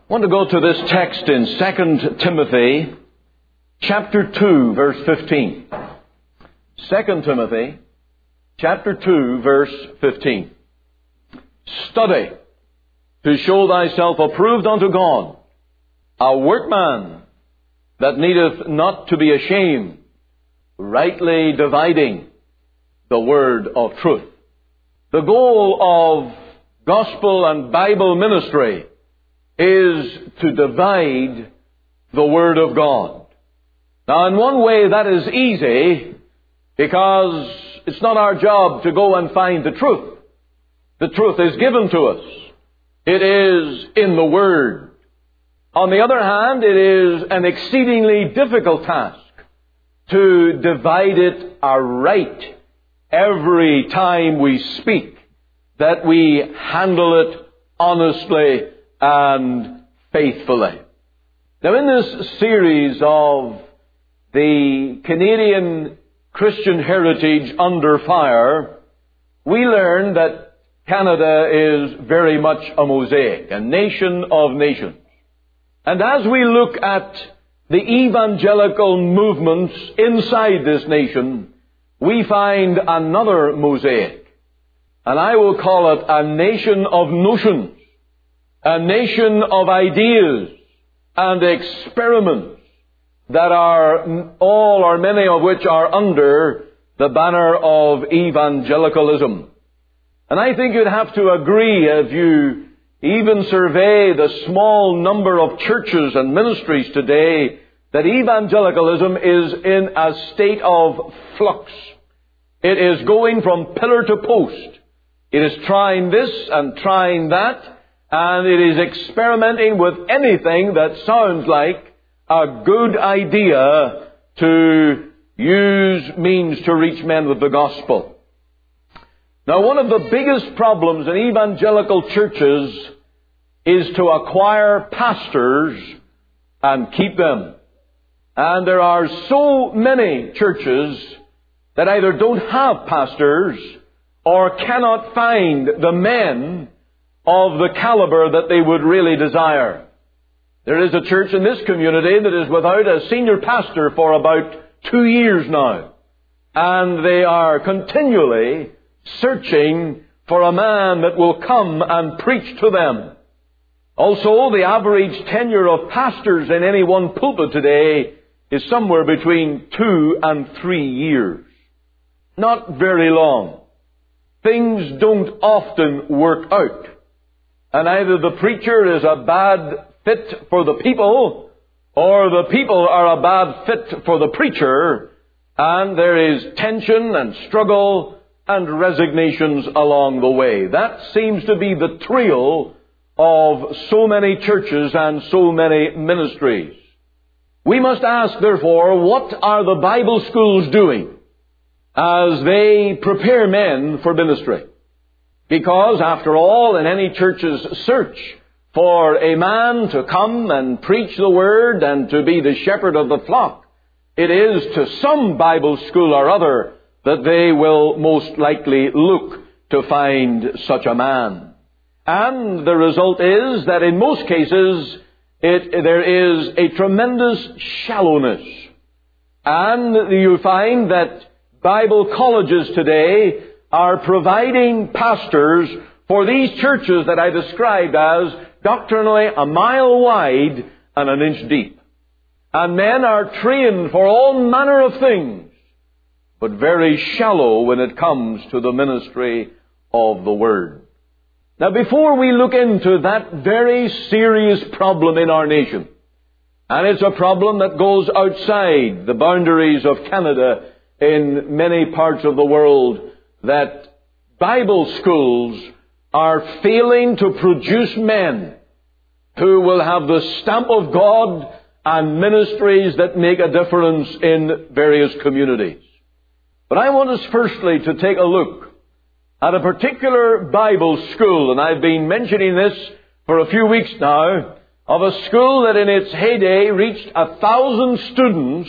I want to go to this text in 2 Timothy chapter 2, verse 15. 2 Timothy chapter 2, verse 15. Study to show thyself approved unto God, a workman that needeth not to be ashamed, rightly dividing the word of truth. The goal of gospel and Bible ministry is to divide the Word of God. Now, in one way that is easy, because it's not our job to go and find the truth. The truth is given to us. It is in the Word. On the other hand, it is an exceedingly difficult task to divide it aright every time we speak, that we handle it honestly and faithfully. Now, in this series of the Canadian Christian Heritage Under Fire, we learn that Canada is very much a mosaic, a nation of nations. And as we look at the evangelical movements inside this nation, we find another mosaic. And I will call it a nation of notions. A nation of ideas and experiments that are all or many of which are under the banner of evangelicalism. And I think you'd have to agree, if you even survey the small number of churches and ministries today, that evangelicalism is in a state of flux. It is going from pillar to post. It is trying this and trying that, and it is experimenting with anything that sounds like a good idea to use means to reach men with the gospel. Now, one of the biggest problems in evangelical churches is to acquire pastors and keep them. And there are so many churches that either don't have pastors or cannot find the men of the caliber that they would really desire. There is a church in this community that is without a senior pastor for about 2 years now. And they are continually searching for a man that will come and preach to them. Also, the average tenure of pastors in any one pulpit today is somewhere between 2 and 3 years. Not very long. Things don't often work out. And either the preacher is a bad fit for the people, or the people are a bad fit for the preacher, and there is tension and struggle and resignations along the way. That seems to be the trio of so many churches and so many ministries. We must ask, therefore, what are the Bible schools doing as they prepare men for ministry? Because, after all, in any church's search for a man to come and preach the Word and to be the shepherd of the flock, it is to some Bible school or other that they will most likely look to find such a man. And the result is that in most cases there is a tremendous shallowness. And you find that Bible colleges today are providing pastors for these churches that I described as doctrinally a mile wide and an inch deep. And men are trained for all manner of things, but very shallow when it comes to the ministry of the Word. Now, before we look into that very serious problem in our nation, and it's a problem that goes outside the boundaries of Canada in many parts of the world, that Bible schools are failing to produce men who will have the stamp of God and ministries that make a difference in various communities. But I want us firstly to take a look at a particular Bible school, and I've been mentioning this for a few weeks now, of a school that in its heyday reached 1,000 students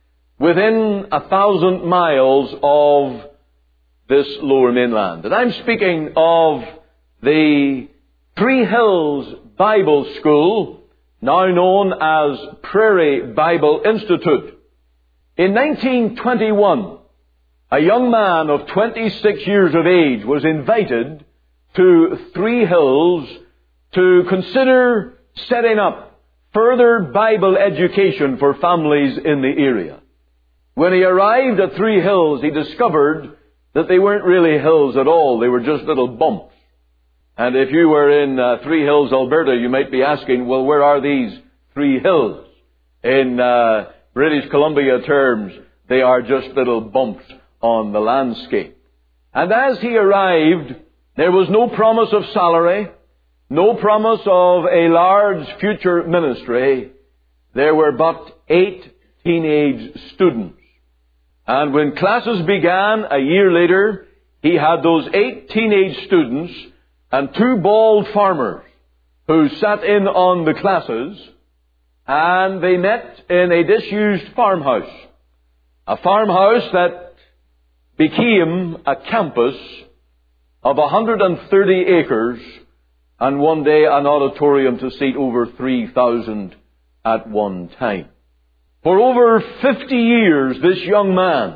within 1,000 miles of this lower mainland. And I'm speaking of the Three Hills Bible School now known as Prairie Bible Institute. In 1921, a young man of 26 years of age was invited to Three Hills to consider setting up further Bible education for families in the area. When he arrived at Three Hills, he discovered that they weren't really hills at all. They were just little bumps. And if you were in Three Hills, Alberta, you might be asking, well, where are these Three Hills? In British Columbia terms, they are just little bumps on the landscape. And as he arrived, there was no promise of salary, no promise of a large future ministry. There were but 8 teenage students. And when classes began a year later, he had those 8 teenage students and 2 bald farmers who sat in on the classes, and they met in a disused farmhouse. A farmhouse that became a campus of 130 acres, and one day an auditorium to seat over 3,000 at one time. For over 50 years, this young man,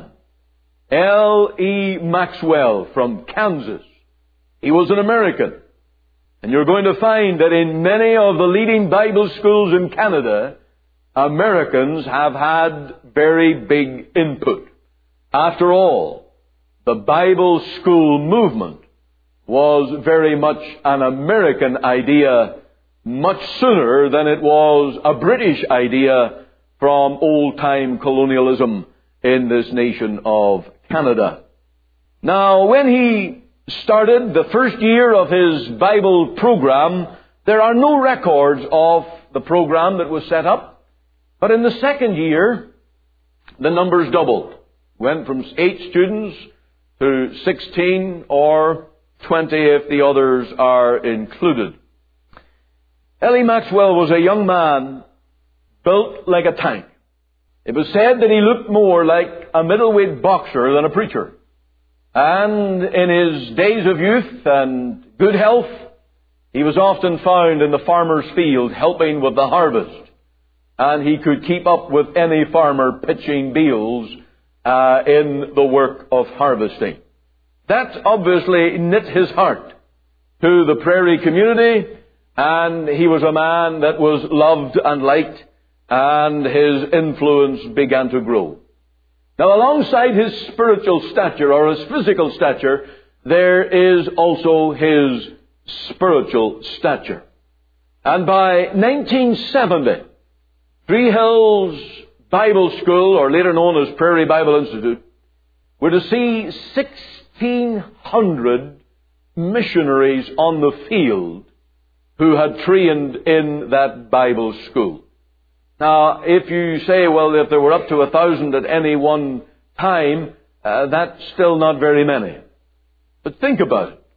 L.E. Maxwell from Kansas, he was an American. And you're going to find that in many of the leading Bible schools in Canada, Americans have had very big input. After all, the Bible school movement was very much an American idea much sooner than it was a British idea from old-time colonialism in this nation of Canada. Now, when he started the first year of his Bible program, there are no records of the program that was set up. But in the second year, the numbers doubled. Went from 8 students to 16 or 20 if the others are included. L.E. Maxwell was a young man built like a tank. It was said that he looked more like a middleweight boxer than a preacher. And in his days of youth and good health, he was often found in the farmer's field helping with the harvest. And he could keep up with any farmer pitching beals in the work of harvesting. That obviously knit his heart to the prairie community, and he was a man that was loved and liked, and his influence began to grow. Now, alongside his spiritual stature or his physical stature, there is also his spiritual stature. And by 1970, Three Hills Bible School, or later known as Prairie Bible Institute, were to see 1,600 missionaries on the field who had trained in that Bible school. Now, if you say, well, if there were up to 1,000 at any one time, that's still not very many. But think about it.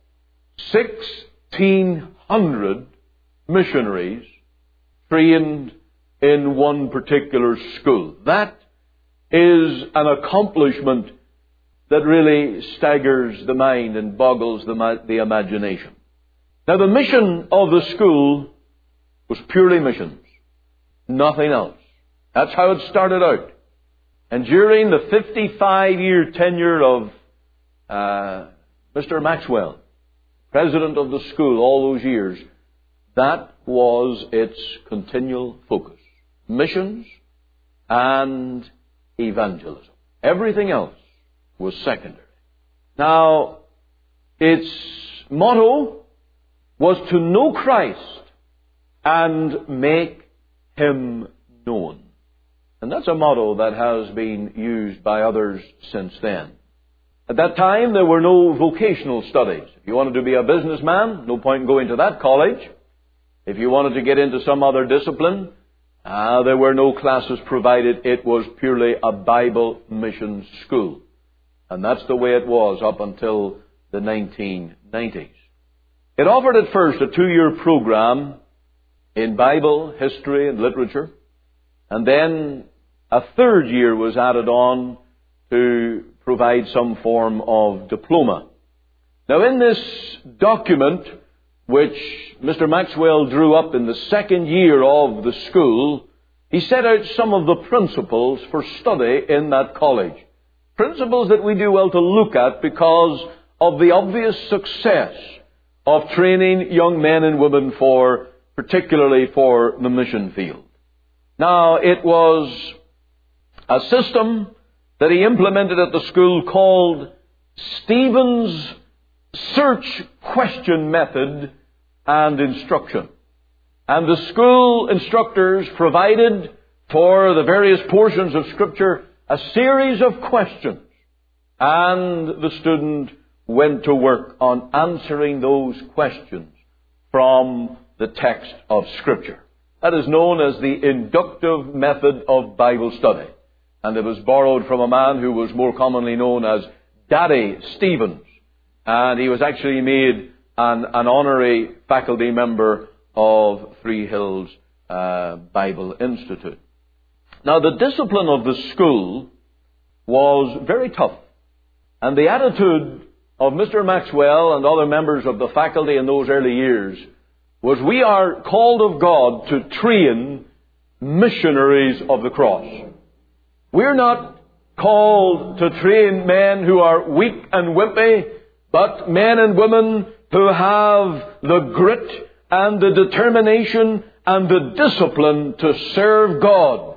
1,600 missionaries trained in one particular school. That is an accomplishment that really staggers the mind and boggles the imagination. Now, the mission of the school was purely missions. Nothing else. That's how it started out. And during the 55-year tenure of Mr. Maxwell, president of the school all those years, that was its continual focus. Missions and evangelism. Everything else was secondary. Now, its motto was to know Christ and make Him known. And that's a motto that has been used by others since then. At that time, there were no vocational studies. If you wanted to be a businessman, no point in going to that college. If you wanted to get into some other discipline, there were no classes provided. It was purely a Bible mission school. And that's the way it was up until the 1990s. It offered at first a 2-year program in Bible, history, and literature. And then a 3rd year was added on to provide some form of diploma. Now, in this document which Mr. Maxwell drew up in the second year of the school, he set out some of the principles for study in that college. Principles that we do well to look at because of the obvious success of training young men and women particularly for the mission field. Now, it was a system that he implemented at the school called Stephen's Search Question Method and Instruction. And the school instructors provided for the various portions of Scripture a series of questions. And the student went to work on answering those questions from the text of Scripture. That is known as the inductive method of Bible study. And it was borrowed from a man who was more commonly known as Daddy Stevens. And he was actually made an honorary faculty member of Three Hills Bible Institute. Now, the discipline of the school was very tough. And the attitude of Mr. Maxwell and other members of the faculty in those early years was, we are called of God to train missionaries of the cross. We're not called to train men who are weak and wimpy, but men and women who have the grit and the determination and the discipline to serve God,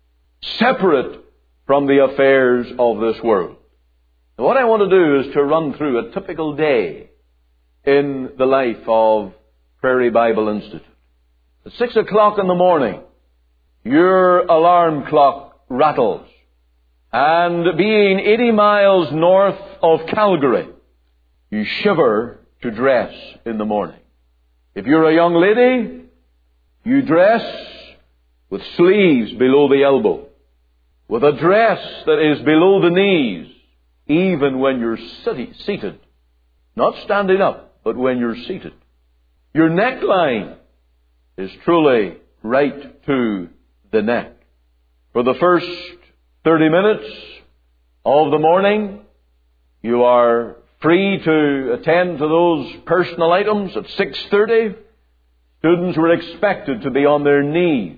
separate from the affairs of this world. Now, what I want to do is to run through a typical day in the life of Prairie Bible Institute. At 6 o'clock in the morning, your alarm clock rattles. And being 80 miles north of Calgary, you shiver to dress in the morning. If you're a young lady, you dress with sleeves below the elbow, with a dress that is below the knees, even when you're seated. Not standing up, but when you're seated. Your neckline is truly right to the neck. For the first 30 minutes of the morning, you are free to attend to those personal items. At 6:30, students were expected to be on their knees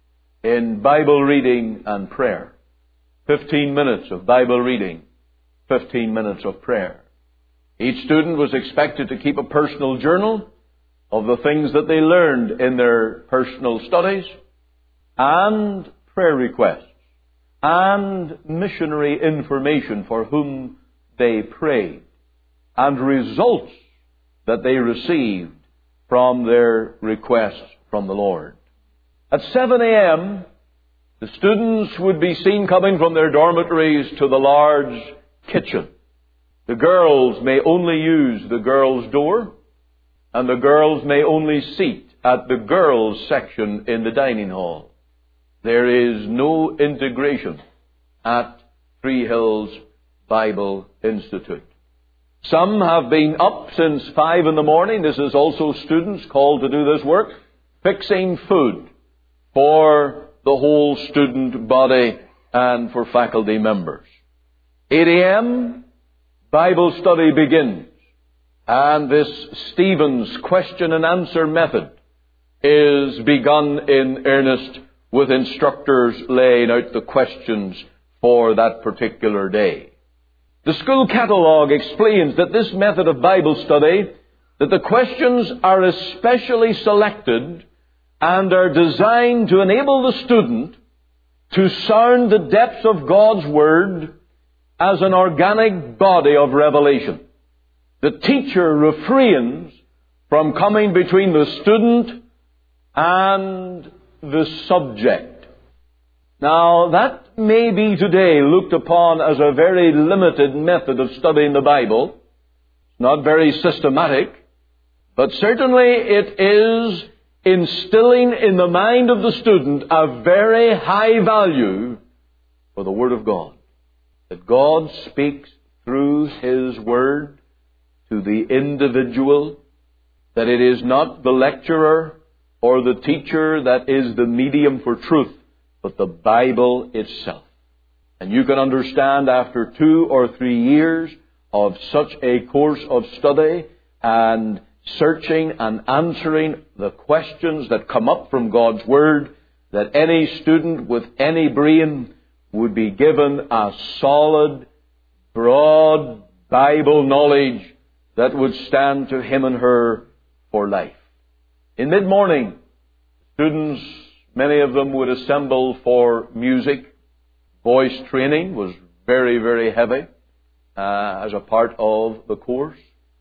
in Bible reading and prayer. 15 minutes of Bible reading, 15 minutes of prayer. Each student was expected to keep a personal journal of the things that they learned in their personal studies, and prayer requests, and missionary information for whom they prayed, and results that they received from their requests from the Lord. At 7 a.m., the students would be seen coming from their dormitories to the large kitchen. The girls may only use the girls' door, and the girls may only seat at the girls' section in the dining hall. There is no integration at Three Hills Bible Institute. Some have been up since 5 in the morning. This is also students called to do this work, fixing food for the whole student body and for faculty members. 8 a.m., Bible study begins. And this Stephen's question and answer method is begun in earnest with instructors laying out the questions for that particular day. The school catalogue explains that this method of Bible study, that the questions are especially selected and are designed to enable the student to sound the depths of God's Word as an organic body of revelation. The teacher refrains from coming between the student and the subject. Now, that may be today looked upon as a very limited method of studying the Bible. Not very systematic, but certainly it is instilling in the mind of the student a very high value for the Word of God. That God speaks through His Word to the individual, that it is not the lecturer or the teacher that is the medium for truth, but the Bible itself. And you can understand after 2 or 3 years of such a course of study and searching and answering the questions that come up from God's Word, that any student with any brain would be given a solid, broad Bible knowledge that would stand to him and her for life. In mid-morning, students, many of them would assemble for music. Voice training was very, very heavy as a part of the course.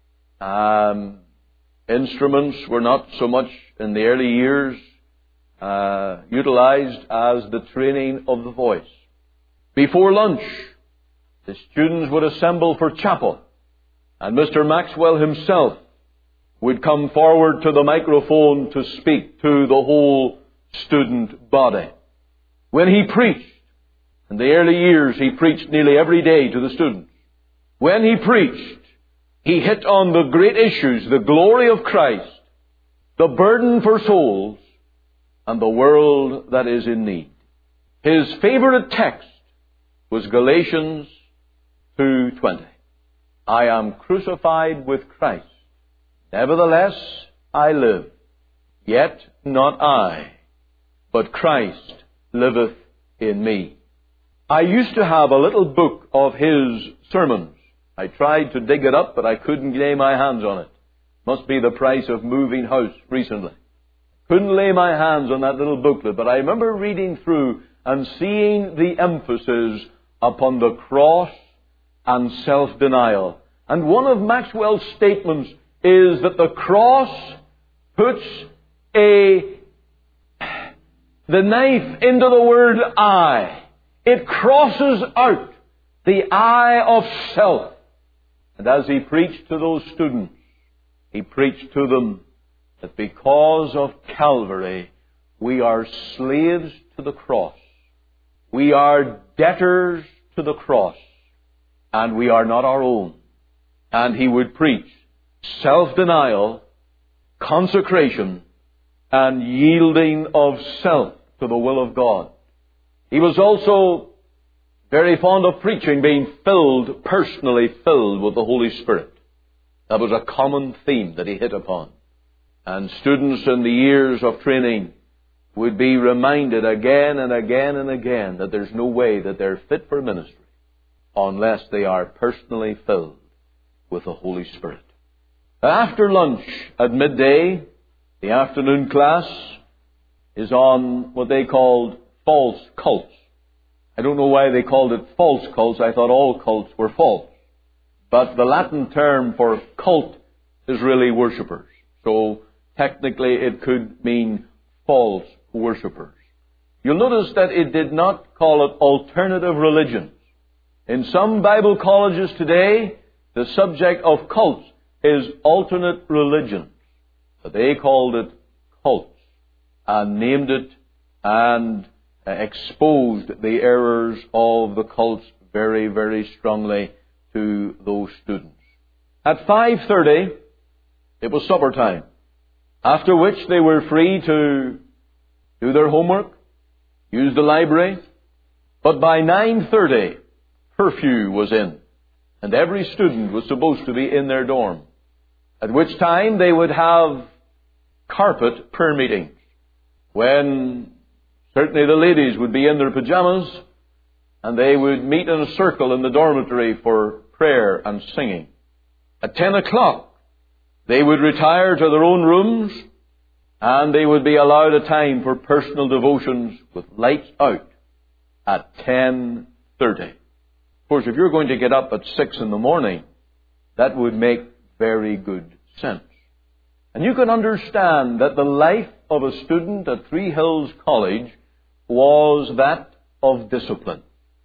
Instruments were not so much in the early years utilized as the training of the voice. Before lunch, the students would assemble for chapel, and Mr. Maxwell himself would come forward to the microphone to speak to the whole student body. When he preached, in the early years he preached nearly every day to the students. When he preached, he hit on the great issues, the glory of Christ, the burden for souls, and the world that is in need. His favorite text was Galatians 2:20. I am crucified with Christ. Nevertheless, I live. Yet not I, but Christ liveth in me. I used to have a little book of his sermons. I tried to dig it up, but I couldn't lay my hands on it. Must be the price of moving house recently. Couldn't lay my hands on that little booklet, but I remember reading through and seeing the emphasis upon the cross and self-denial. And one of Maxwell's statements is that the cross puts the knife into the word I. It crosses out the I of self. And as he preached to those students, he preached to them that because of Calvary, we are slaves to the cross. We are debtors to the cross. And we are not our own. And he would preach self-denial, consecration, and yielding of self to the will of God. He was also very fond of preaching, being personally filled with the Holy Spirit. That was a common theme that he hit upon. And students in the years of training would be reminded again and again and again that there's no way that they're fit for ministry unless they are personally filled with the Holy Spirit. After lunch at midday, the afternoon class is on what they called false cults. I don't know why they called it false cults. I thought all cults were false. But the Latin term for cult is really worshippers. So technically it could mean false worshippers. You'll notice that it did not call it alternative religions. In some Bible colleges today, the subject of cults is alternate religions. But they called it cults and named it and exposed the errors of the cults very, very strongly to those students. At 5:30, it was supper time, after which they were free to do their homework, use the library. But by 9:30, curfew was in, and every student was supposed to be in their dorm, at which time they would have carpet prayer meetings, when certainly the ladies would be in their pajamas, and they would meet in a circle in the dormitory for prayer and singing. At 10 o'clock, they would retire to their own rooms, and they would be allowed a time for personal devotions with lights out at 10:30. Of course, if you're going to get up at 6 in the morning, that would make very good sense. And you can understand that the life of a student at Three Hills College was that of discipline.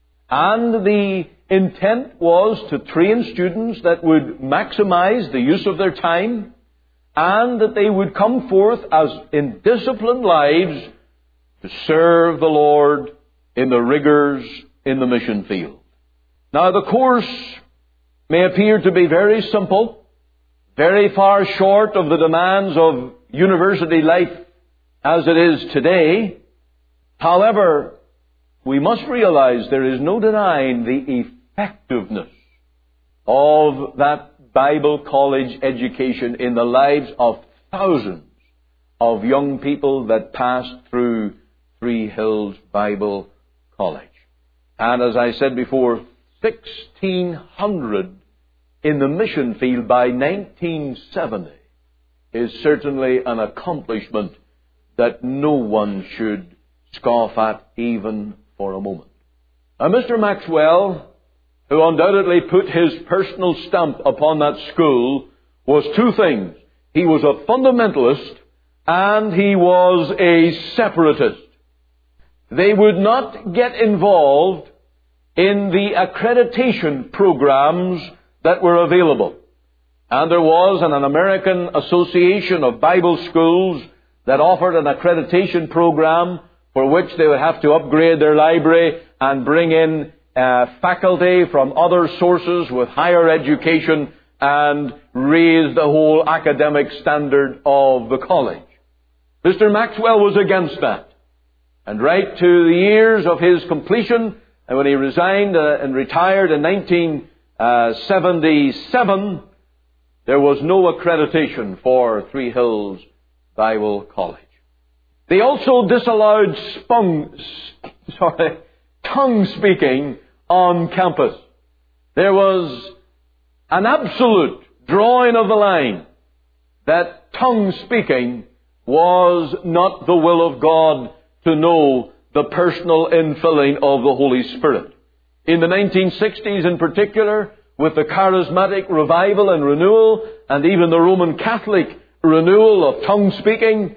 And the intent was to train students that would maximize the use of their time, and that they would come forth as in disciplined lives to serve the Lord in the rigors in the mission field. Now, the course may appear to be very simple, very far short of the demands of university life as it is today. However, we must realize there is no denying the effectiveness of that Bible college education in the lives of thousands of young people that passed through Three Hills Bible College. And as I said before, 1,600 in the mission field by 1970 is certainly an accomplishment that no one should scoff at even for a moment. Now, Mr. Maxwell, who undoubtedly put his personal stamp upon that school, was two things. He was a fundamentalist and he was a separatist. They would not get involved in the accreditation programs that were available. And there was an American Association of Bible Schools that offered an accreditation program for which they would have to upgrade their library and bring in faculty from other sources with higher education and raise the whole academic standard of the college. Mr. Maxwell was against that. And right to the years of his completion, and when he resigned and retired in 1977, there was no accreditation for Three Hills Bible College. They also disallowed tongue speaking on campus. There was an absolute drawing of the line that tongue speaking was not the will of God to know the personal infilling of the Holy Spirit. In the 1960s in particular, with the charismatic revival and renewal, and even the Roman Catholic renewal of tongue speaking,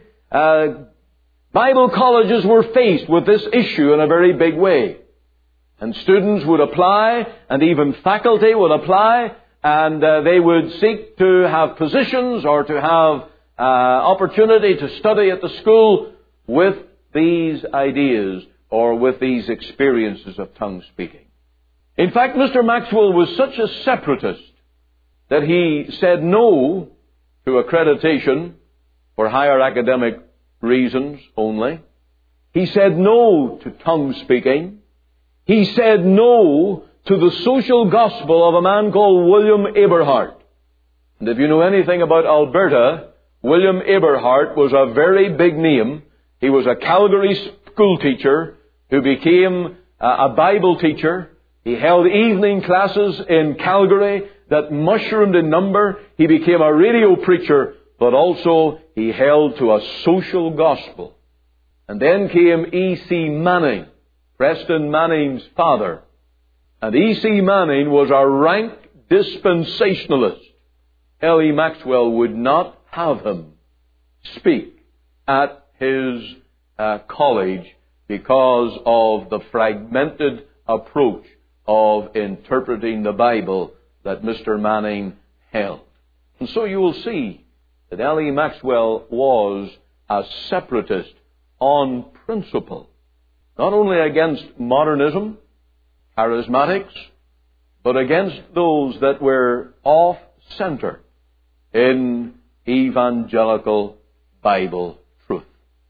Bible colleges were faced with this issue in a very big way. And students would apply, and even faculty would apply, and they would seek to have positions or to have opportunity to study at the school with these ideas or with these experiences of tongue speaking. In fact, Mr. Maxwell was such a separatist that he said no to accreditation for higher academic reasons only. He said no to tongue speaking. He said no to the social gospel of a man called William Eberhart. And if you know anything about Alberta, William Eberhart was a very big name. He was a Calgary school teacher who became a Bible teacher. He held evening classes in Calgary that mushroomed in number. He became a radio preacher, but also he held to a social gospel. And then came E.C. Manning, Preston Manning's father. And E.C. Manning was a rank dispensationalist. L.E. Maxwell would not have him speak at his college because of the fragmented approach of interpreting the Bible that Mr. Manning held. And so you will see that L.E. Maxwell was a separatist on principle, not only against modernism, charismatics, but against those that were off-center in evangelical Bible truth.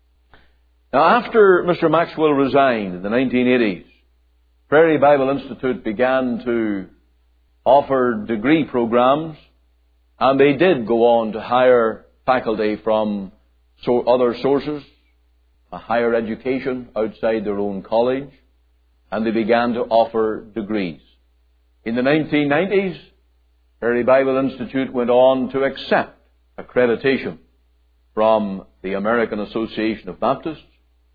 Now, after Mr. Maxwell resigned in the 1980s, Prairie Bible Institute began to offer degree programs, and they did go on to hire faculty from other sources, a higher education outside their own college, and they began to offer degrees. In the 1990s, Prairie Bible Institute went on to accept accreditation from the American Association of Baptists,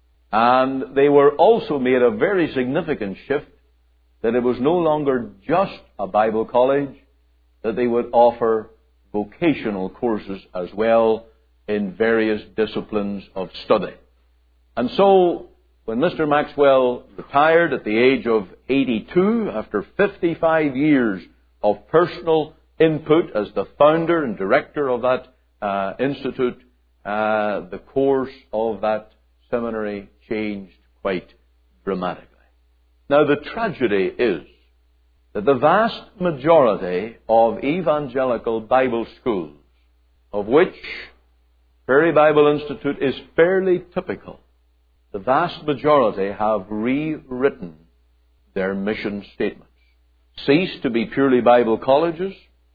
and they were also made a very significant shift that it was no longer just a Bible college, that they would offer vocational courses as well in various disciplines of study. And so, when Mr. Maxwell retired at the age of 82, after 55 years of personal input as the founder and director of that institute, the course of that seminary changed quite dramatically. Now, the tragedy is that the vast majority of evangelical Bible schools, of which Prairie Bible Institute is fairly typical, the vast majority have rewritten their mission statements, ceased to be purely Bible colleges,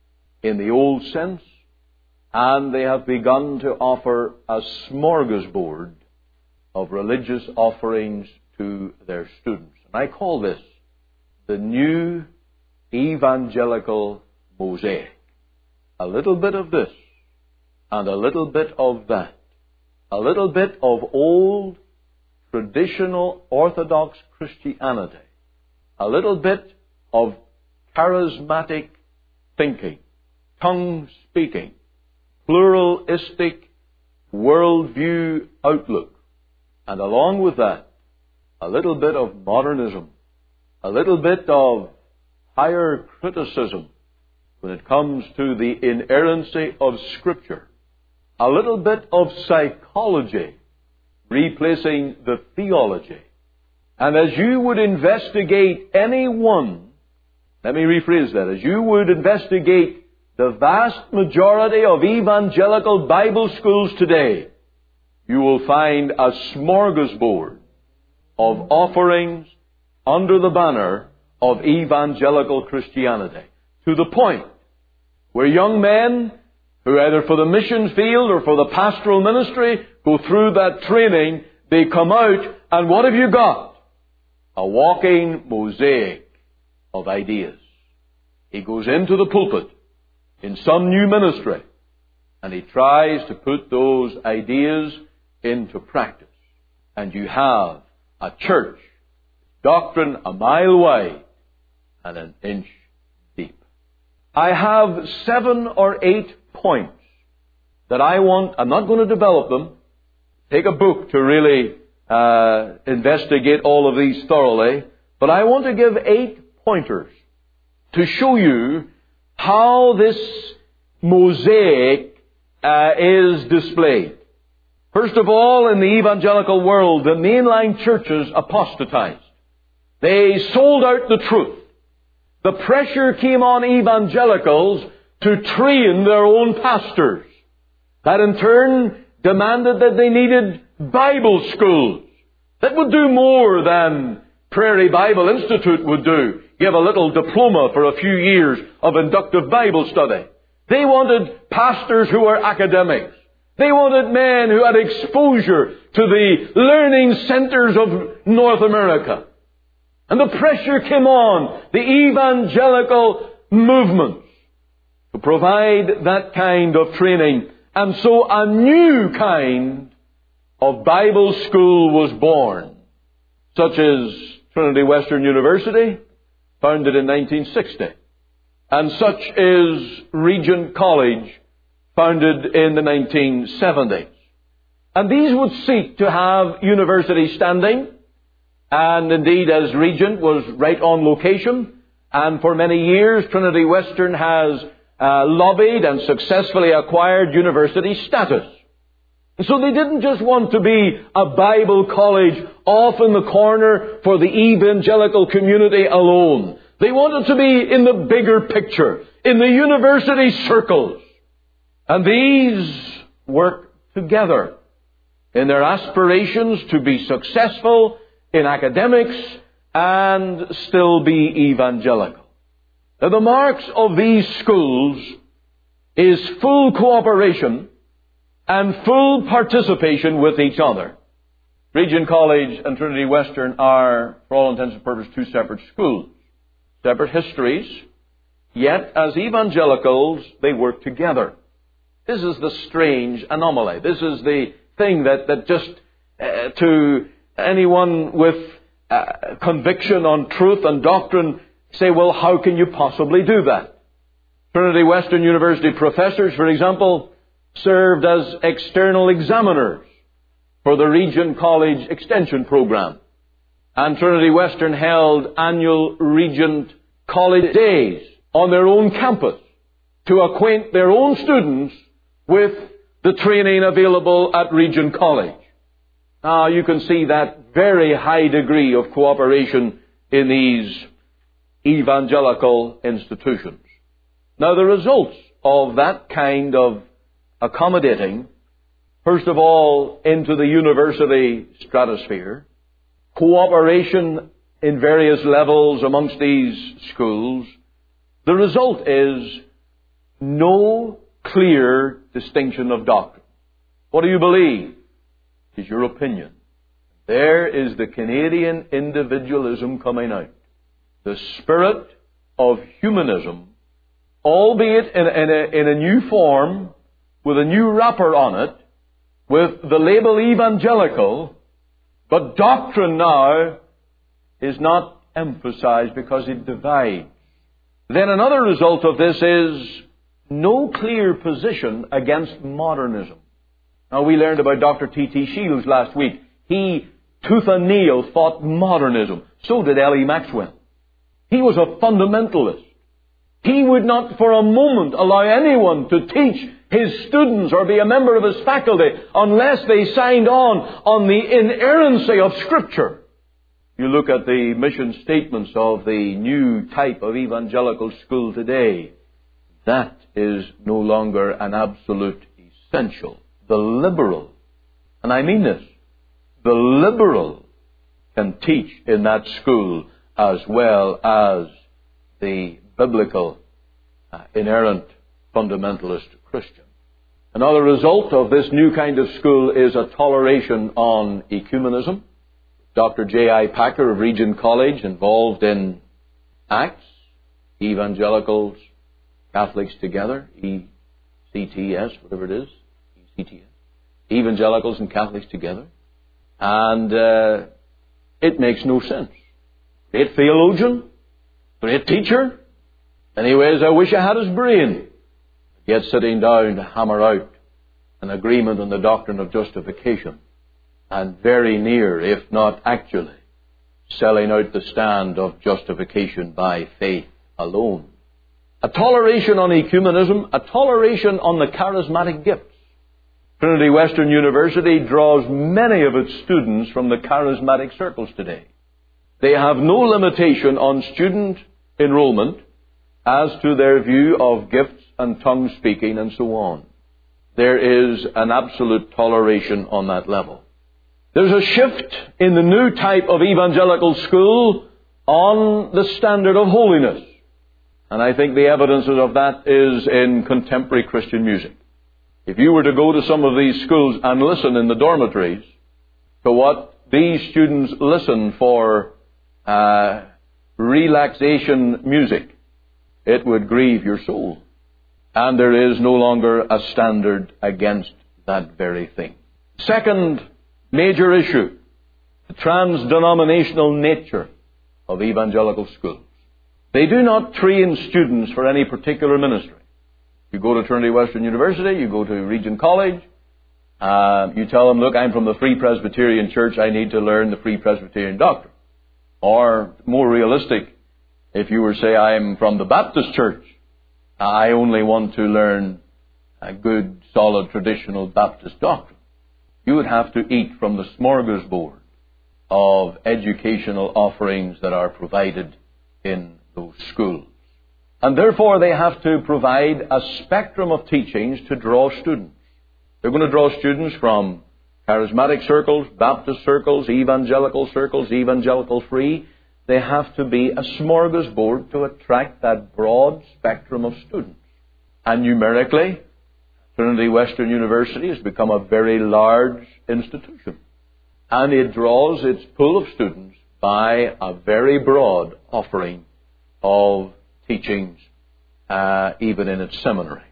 in the old sense, and they have begun to offer a smorgasbord of religious offerings to their students. And I call this the new evangelical mosaic. A little bit of this, and a little bit of that. A little bit of old, traditional, orthodox Christianity. A little bit of charismatic thinking, tongue-speaking, pluralistic worldview outlook. And along with that, a little bit of modernism, a little bit of higher criticism when it comes to the inerrancy of Scripture, a little bit of psychology replacing the theology. And as you would investigate any one, let me rephrase that, as you would investigate the vast majority of evangelical Bible schools today, you will find a smorgasbord of offerings under the banner of evangelical Christianity, to the point where young men who either for the mission field or for the pastoral ministry go through that training, they come out, and what have you got? A walking mosaic of ideas. He goes into the pulpit in some new ministry, and he tries to put those ideas into practice. And you have a church, doctrine a mile wide and an inch deep. I have 7 or 8 points that I'm not going to develop them. Take a book to really investigate all of these thoroughly. But I want to give 8 pointers to show you how this mosaic is displayed. First of all, in the evangelical world, the mainline churches apostatized. They sold out the truth. The pressure came on evangelicals to train their own pastors. That in turn demanded that they needed Bible schools that would do more than Prairie Bible Institute would do. Give a little diploma for a few years of inductive Bible study. They wanted pastors who were academics. They wanted men who had exposure to the learning centers of North America. And the pressure came on the evangelical movements to provide that kind of training. And so a new kind of Bible school was born, such as Trinity Western University, founded in 1960, and such is Regent College, founded in the 1970s. And these would seek to have university standing, and indeed, as Regent was right on location, and for many years Trinity Western has lobbied and successfully acquired university status. And so they didn't just want to be a Bible college off in the corner for the evangelical community alone. They wanted to be in the bigger picture, in the university circles. And these work together in their aspirations to be successful in academics and still be evangelical. Now, the marks of these schools is full cooperation and full participation with each other. Regent College and Trinity Western are, for all intents and purposes, 2 separate schools, separate histories, yet as evangelicals they work together. This is the strange anomaly. This is the thing that just to anyone with conviction on truth and doctrine say, well, how can you possibly do that? Trinity Western University professors, for example, served as external examiners for the Regent College Extension Program. And Trinity Western held annual Regent College Days on their own campus to acquaint their own students with the training available at Regent College. Now, you can see that very high degree of cooperation in these evangelical institutions. Now, the results of that kind of accommodating, first of all, into the university stratosphere, cooperation in various levels amongst these schools, the result is no clear distinction of doctrine. What do you believe? Is your opinion. There is the Canadian individualism coming out. The spirit of humanism, albeit in a new form, with a new wrapper on it, with the label evangelical, but doctrine now is not emphasized because it divides. Then another result of this is no clear position against modernism. Now, we learned about Dr. T.T. Shields last week. He, tooth and nail, fought modernism. So did L.E. Maxwell. He was a fundamentalist. He would not for a moment allow anyone to teach his students or be a member of his faculty unless they signed on the inerrancy of Scripture. You look at the mission statements of the new type of evangelical school today. That is no longer an absolute essential. The liberal, and I mean this, the liberal can teach in that school as well as the biblical, inerrant, fundamentalist Christian. Another result of this new kind of school is a toleration on ecumenism. Dr. J.I. Packer of Regent College, involved in Acts, evangelicals, Catholics together, ECTS, whatever it is, ECTS, evangelicals and Catholics together. And it makes no sense. Great theologian, great teacher. Anyways, I wish I had his brain. Yet sitting down to hammer out an agreement on the doctrine of justification, and very near, if not actually, selling out the stand of justification by faith alone. A toleration on ecumenism, a toleration on the charismatic gifts. Trinity Western University draws many of its students from the charismatic circles today. They have no limitation on student enrollment as to their view of gifts and tongue speaking and so on. There is an absolute toleration on that level. There's a shift in the new type of evangelical school on the standard of holiness. And I think the evidence of that is in contemporary Christian music. If you were to go to some of these schools and listen in the dormitories to what these students listen for relaxation music, it would grieve your soul. And there is no longer a standard against that very thing. Second major issue, the trans-denominational nature of evangelical schools. They do not train students for any particular ministry. You go to Trinity Western University, you go to Regent College, you tell them, look, I'm from the Free Presbyterian Church, I need to learn the Free Presbyterian doctrine. Or, more realistic, if you were to say, I'm from the Baptist Church, I only want to learn a good, solid, traditional Baptist doctrine. You would have to eat from the smorgasbord of educational offerings that are provided in those schools. And therefore they have to provide a spectrum of teachings to draw students. They're going to draw students from charismatic circles, Baptist circles, evangelical free. They have to be a smorgasbord to attract that broad spectrum of students. And numerically, Trinity Western University has become a very large institution. And it draws its pool of students by a very broad offering of teachings, even in its seminary.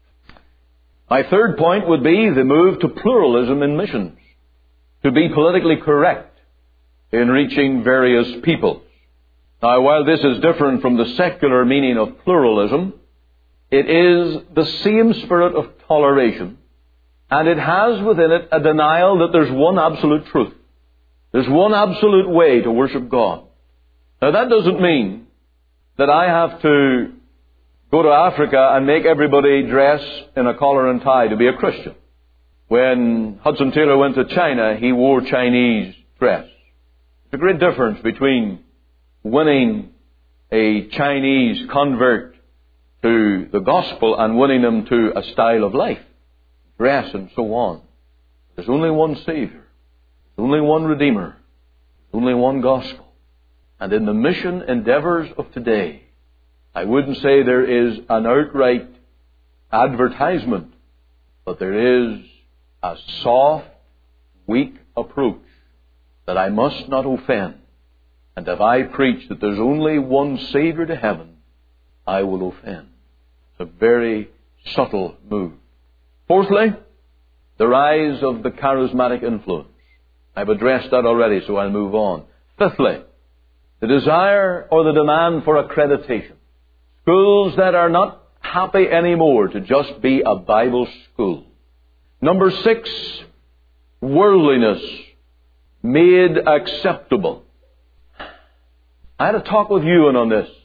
My third point would be the move to pluralism in missions, to be politically correct in reaching various peoples. Now, while this is different from the secular meaning of pluralism, it is the same spirit of toleration, and it has within it a denial that there's one absolute truth. There's one absolute way to worship God. Now, that doesn't mean that I have to go to Africa and make everybody dress in a collar and tie to be a Christian. When Hudson Taylor went to China, he wore Chinese dress. There's a great difference between winning a Chinese convert to the gospel and winning them to a style of life, dress and so on. There's only one Savior. There's only one Redeemer. There's only one gospel. And in the mission endeavors of today, I wouldn't say there is an outright advertisement, but there is a soft, weak approach that I must not offend. And if I preach that there's only one Savior to heaven, I will offend. It's a very subtle move. Fourthly, the rise of the charismatic influence. I've addressed that already, so I'll move on. Fifthly, the desire or the demand for accreditation. Schools that are not happy anymore to just be a Bible school. Number 6, worldliness made acceptable. I had a talk with Ewan on this.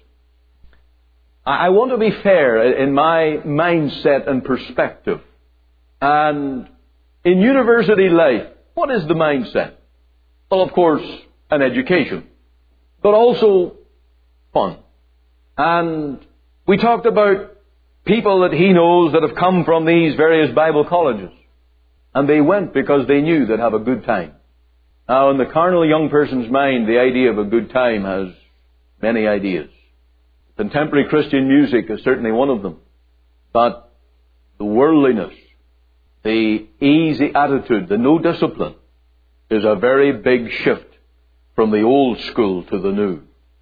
I want to be fair in my mindset and perspective. And in university life, what is the mindset? Well, of course, an education, but also fun. And we talked about people that he knows that have come from these various Bible colleges. And they went because they knew they'd have a good time. Now, in the carnal young person's mind, the idea of a good time has many ideas. Contemporary Christian music is certainly one of them. But the worldliness, the easy attitude, the no discipline, is a very big shift from the old school to the new.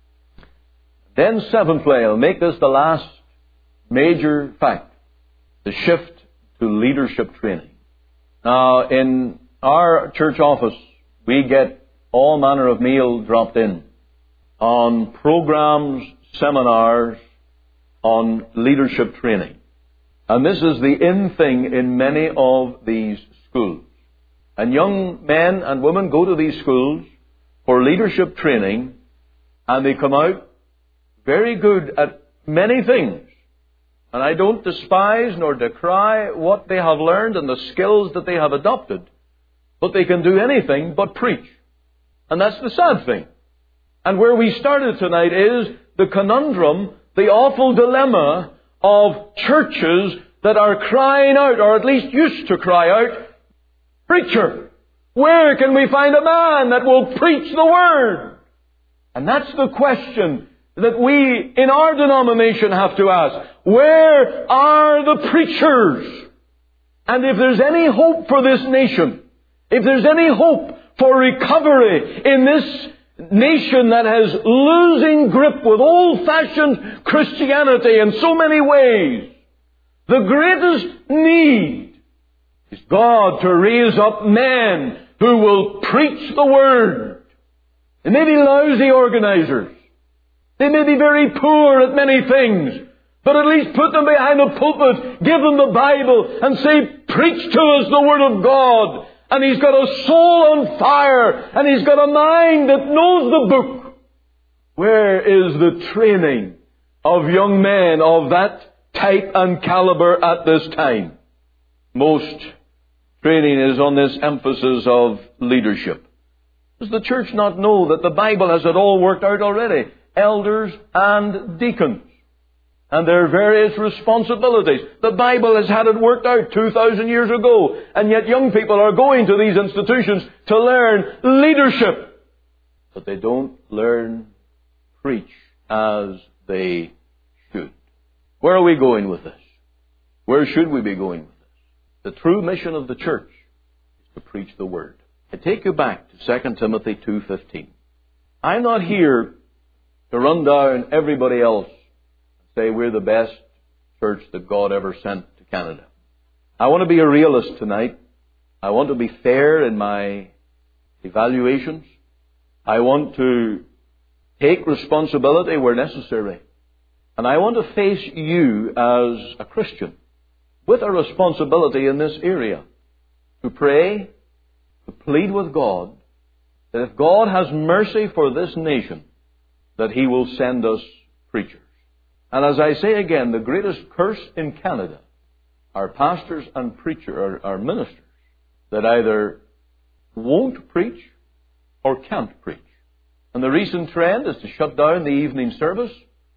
Then seventhly, I'll make this the last major fact, the shift to leadership training. Now, in our church office, we get all manner of mail dropped in on programs, seminars on leadership training. And this is the in thing in many of these schools. And young men and women go to these schools for leadership training, and they come out very good at many things. And I don't despise nor decry what they have learned and the skills that they have adopted. But they can do anything but preach. And that's the sad thing. And where we started tonight is the conundrum, the awful dilemma of churches that are crying out, or at least used to cry out, "Preacher, where can we find a man that will preach the Word?" And that's the question that we in our denomination have to ask. Where are the preachers? And if there's any hope for this nation, if there's any hope for recovery in this nation that is losing grip with old-fashioned Christianity in so many ways, the greatest need is God to raise up men who will preach the Word. They may be lousy organizers. They may be very poor at many things. But at least put them behind a pulpit, give them the Bible, and say, "Preach to us the Word of God." And he's got a soul on fire, and he's got a mind that knows the book. Where is the training of young men of that type and caliber at this time? Most training is on this emphasis of leadership. Does the church not know that the Bible has it all worked out already? Elders and deacons, and their various responsibilities. The Bible has had it worked out 2,000 years ago, and yet young people are going to these institutions to learn leadership. But they don't learn preach as they should. Where are we going with this? Where should we be going with this? The true mission of the church is to preach the Word. I take you back to 2 Timothy 2:15. I'm not here to run down everybody else and say we're the best church that God ever sent to Canada. I want to be a realist tonight. I want to be fair in my evaluations. I want to take responsibility where necessary. And I want to face you as a Christian with a responsibility in this area to pray, to plead with God, that if God has mercy for this nation, that He will send us preachers. And as I say again, the greatest curse in Canada are pastors and preachers, are ministers, that either won't preach or can't preach. And the recent trend is to shut down the evening service.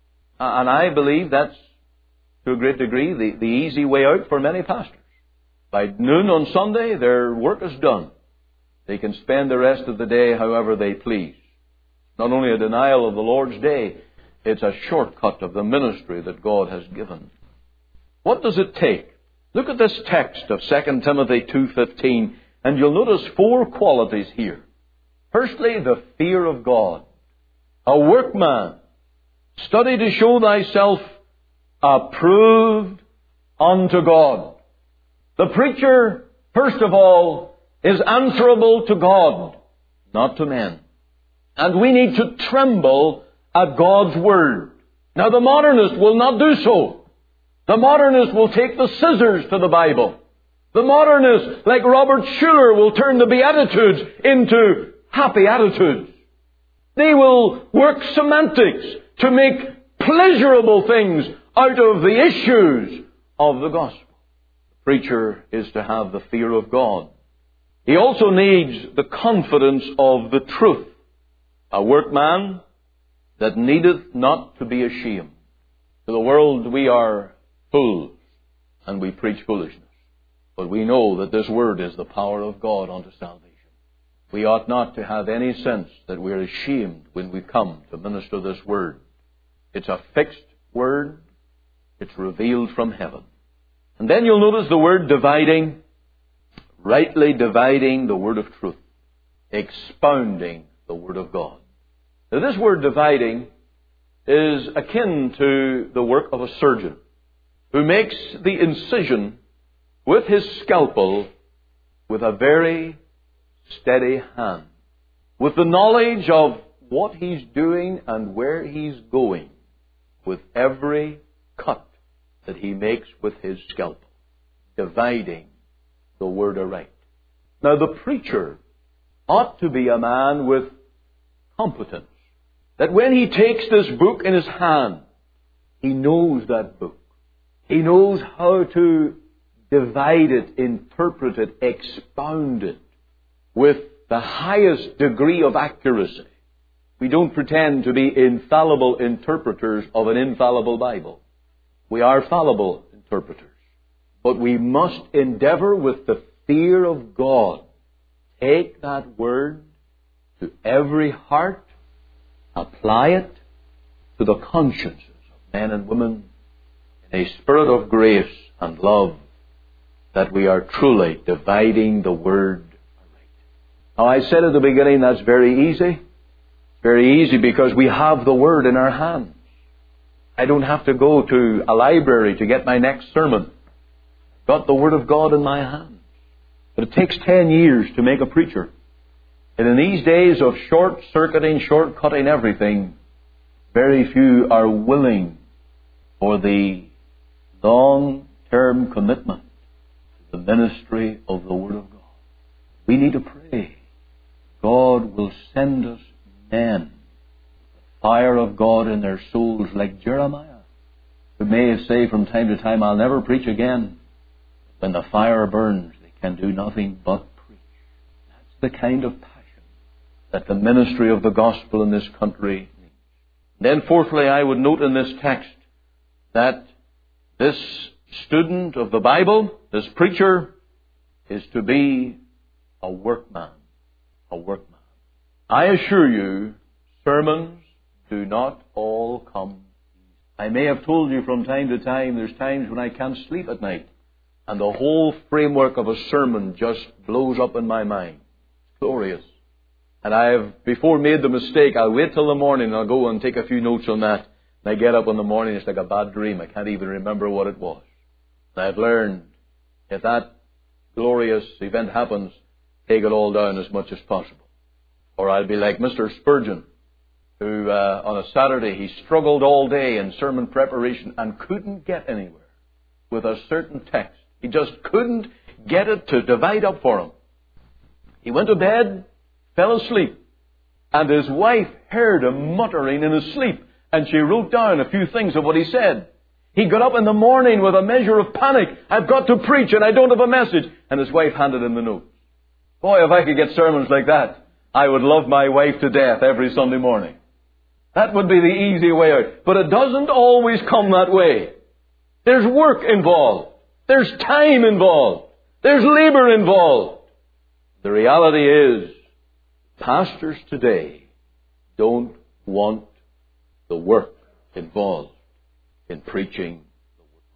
And I believe that's, to a great degree, the easy way out for many pastors. By noon on Sunday, their work is done. They can spend the rest of the day however they please. Not only a denial of the Lord's day, it's a shortcut of the ministry that God has given. What does it take? Look at this text of 2 Timothy 2:15, and you'll notice 4 qualities here. Firstly, the fear of God. A workman, study to show thyself approved unto God. The preacher, first of all, is answerable to God, not to men. And we need to tremble at God's Word. Now, the modernist will not do so. The modernist will take the scissors to the Bible. The modernist, like Robert Schuller, will turn the Beatitudes into happy attitudes. They will work semantics to make pleasurable things out of the issues of the gospel. The preacher is to have the fear of God. He also needs the confidence of the truth. A workman that needeth not to be ashamed. To the world we are fools, and we preach foolishness. But we know that this Word is the power of God unto salvation. We ought not to have any sense that we are ashamed when we come to minister this Word. It's a fixed Word. It's revealed from heaven. And then you'll notice the word dividing, rightly dividing the Word of truth, expounding the Word of God. Now, this word dividing is akin to the work of a surgeon who makes the incision with his scalpel with a very steady hand, with the knowledge of what he's doing and where he's going with every cut that he makes with his scalpel, dividing the Word aright. Now, the preacher ought to be a man with competence, that when he takes this book in his hand, he knows that book. He knows how to divide it, interpret it, expound it with the highest degree of accuracy. We don't pretend to be infallible interpreters of an infallible Bible. We are fallible interpreters. But we must endeavor with the fear of God. Take that Word to every heart, apply it to the consciences of men and women in a spirit of grace and love, that we are truly dividing the Word aright. Now, I said at the beginning that's very easy. Very easy because we have the Word in our hands. I don't have to go to a library to get my next sermon. I've got the Word of God in my hands. But it takes 10 years to make a preacher. And in these days of short-circuiting, short-cutting everything, very few are willing for the long-term commitment to the ministry of the Word of God. We need to pray. God will send us men, the fire of God in their souls, like Jeremiah, who may say from time to time, I'll never preach again. When the fire burns, they can do nothing but preach. That's the kind of passion that the ministry of the gospel in this country needs. Then fourthly, I would note in this text that this student of the Bible, this preacher, is to be a workman. A workman. I assure you, sermons do not all come easy. I may have told you from time to time, there's times when I can't sleep at night, and the whole framework of a sermon just blows up in my mind. It's glorious. And I have before made the mistake, I'll wait till the morning and I'll go and take a few notes on that. And I get up in the morning, it's like a bad dream. I can't even remember what it was. And I've learned, if that glorious event happens, take it all down as much as possible. Or I'll be like Mr. Spurgeon, who on a Saturday he struggled all day in sermon preparation and couldn't get anywhere with a certain text. He just couldn't get it to divide up for him. He went to bed, fell asleep, and his wife heard him muttering in his sleep, and she wrote down a few things of what he said. He got up in the morning with a measure of panic. I've got to preach and I don't have a message. And his wife handed him the notes. Boy, if I could get sermons like that, I would love my wife to death every Sunday morning. That would be the easy way out. But it doesn't always come that way. There's work involved. There's time involved. There's labor involved. The reality is, pastors today don't want the work involved in preaching.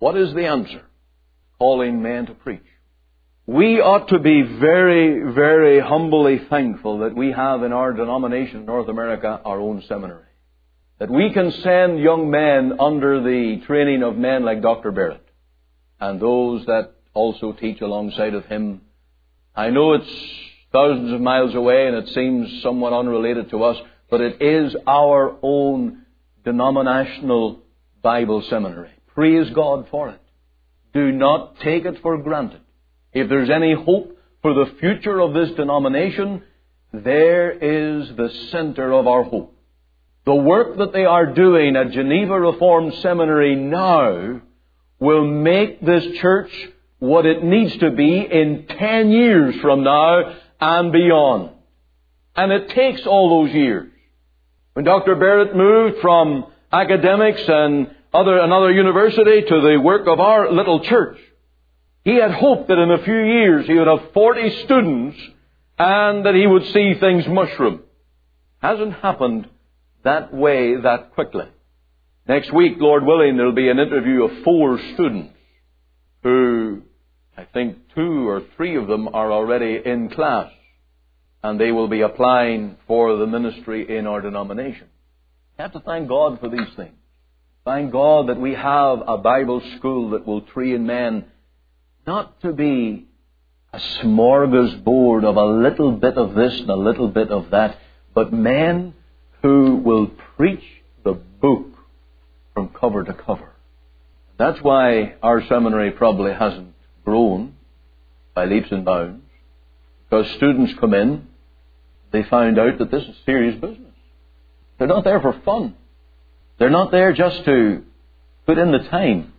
What is the answer? Calling men to preach. We ought to be very, very humbly thankful that we have in our denomination in North America our own seminary. That we can send young men under the training of men like Dr. Barrett and those that also teach alongside of him. I know it's thousands of miles away and it seems somewhat unrelated to us, but it is our own denominational Bible seminary. Praise God for it. Do not take it for granted. If there's any hope for the future of this denomination, there is the center of our hope. The work that they are doing at Geneva Reformed Seminary now will make this church what it needs to be in 10 years from now and beyond. And it takes all those years. When Dr. Barrett moved from academics and another university to the work of our little church, he had hoped that in a few years he would have 40 students and that he would see things mushroom. Hasn't happened that way that quickly. Next week, Lord willing, there will be an interview of 4 students who, I think 2 or 3 of them are already in class, and they will be applying for the ministry in our denomination. You have to thank God for these things. Thank God that we have a Bible school that will train men not to be a smorgasbord of a little bit of this and a little bit of that, but men who will preach the book from cover to cover. That's why our seminary probably hasn't grown by leaps and bounds, because students come in, they find out that this is serious business. They're not there for fun. They're not there just to put in the time.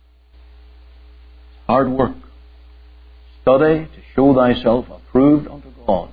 Hard work. Study to show thyself approved unto God.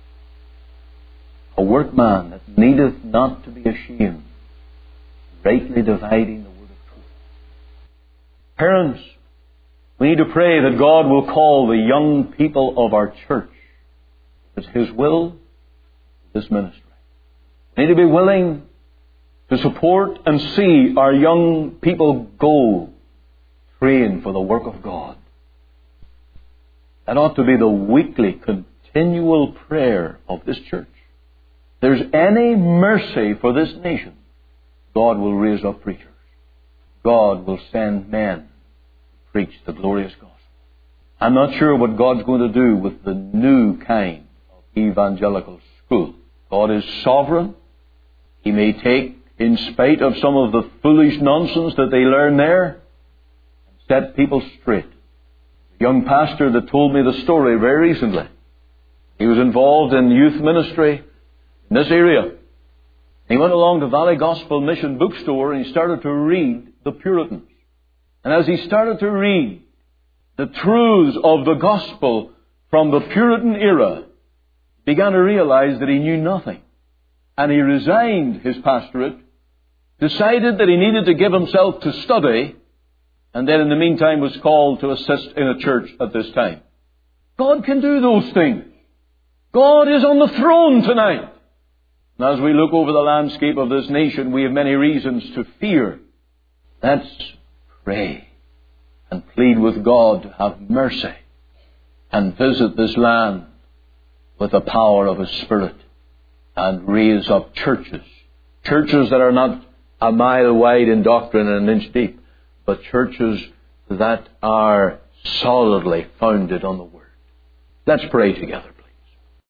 A workman that needeth not to be ashamed, rightly dividing the word of truth. Parents, we need to pray that God will call the young people of our church. It's His will, this ministry. We need to be willing to support and see our young people go train for the work of God. That ought to be the weekly, continual prayer of this church. If there's any mercy for this nation, God will raise up preachers. God will send men to preach the glorious gospel. I'm not sure what God's going to do with the new kind of evangelical school. God is sovereign. He may take, in spite of some of the foolish nonsense that they learn there, and set people straight. A young pastor that told me the story very recently. He was involved in youth ministry in this area. He went along to Valley Gospel Mission bookstore and he started to read the Puritans. And as he started to read the truths of the gospel from the Puritan era, he began to realize that he knew nothing. And he resigned his pastorate, decided that he needed to give himself to study, and then in the meantime was called to assist in a church at this time. God can do those things. God is on the throne tonight. And as we look over the landscape of this nation, we have many reasons to fear. Let's pray and plead with God to have mercy and visit this land with the power of His Spirit and raise up churches. Churches that are not a mile wide in doctrine and an inch deep, but churches that are solidly founded on the Word. Let's pray together.